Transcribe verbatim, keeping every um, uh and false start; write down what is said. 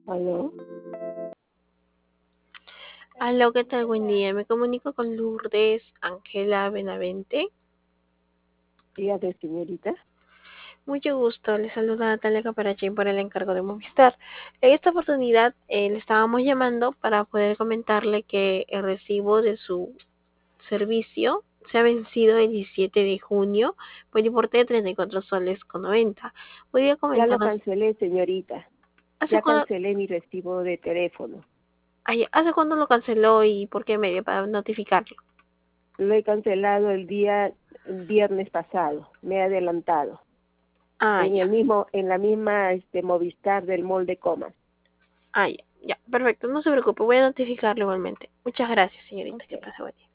¿Aló? Aló, ¿qué tal? Buen día. Me comunico con Lourdes Ángela Benavente. Dígame, señorita. Mucho gusto. Le saluda Natalia Caparachín por el encargo de Movistar. En esta oportunidad eh, le estábamos llamando para poder comentarle que el recibo de su servicio se ha vencido el diecisiete de junio por el importe de treinta y cuatro soles con noventa. ¿Podría Ya lo comentarnos cancelé, señorita. hace Ya cuándo, cancelé mi recibo de teléfono. ay, hace cuándo lo canceló y por qué medio para notificarlo? Lo he cancelado el día el viernes pasado. Me he adelantado. Ah, En ya. el mismo, en la misma este Movistar del Mall de Comas. Ah, ya, ya, perfecto, no se preocupe, voy a notificarle igualmente. Muchas gracias, señorita, que Ok. pase buen día.